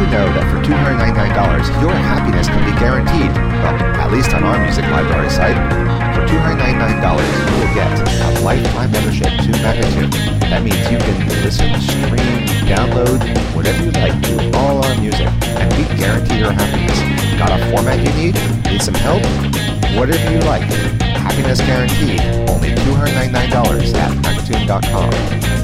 know that for $299, your happiness can be guaranteed? Well, at least on our music library site. For $299, you will get a lifetime membership to Magnatune. That means you can listen, stream, download, whatever you like to all our music, and we guarantee your happiness. Got a format you need? Need some help? Whatever you like. Happiness guaranteed. Only $299 at Magnatune.com.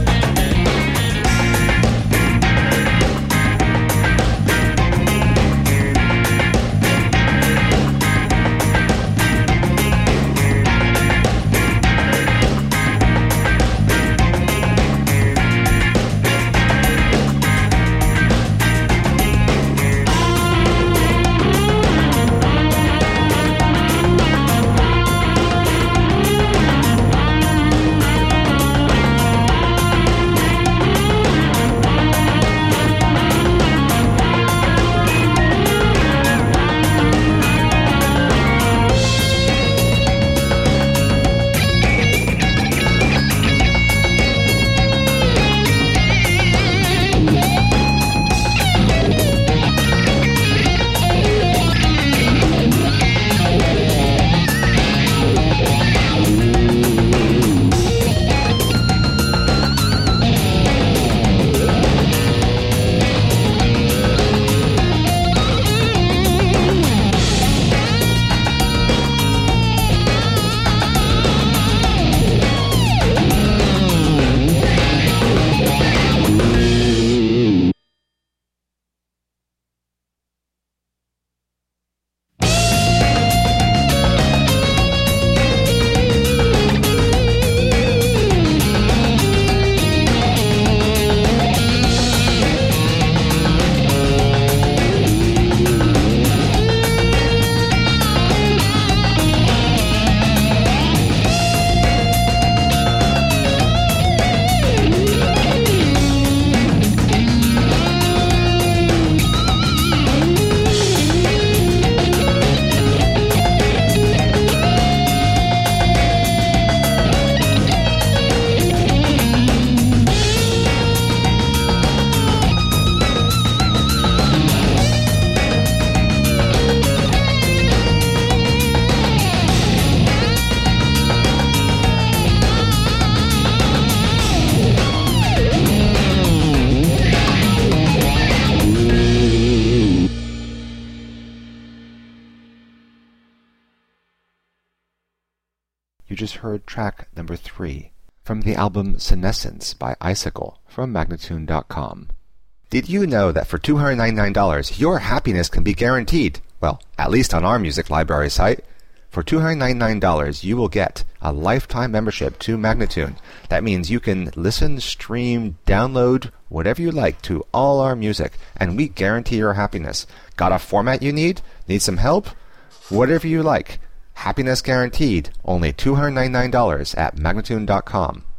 You just heard track number 3 from the album Senescence by Icicle from Magnatune.com. Did you know that for $299, your happiness can be guaranteed? Well, at least on our music library site. For $299, you will get a lifetime membership to Magnatune. That means you can listen, stream, download, whatever you like to all our music, and we guarantee your happiness. Got a format you need? Need some help? Whatever you like. Happiness guaranteed. Only $299 at Magnatune.com.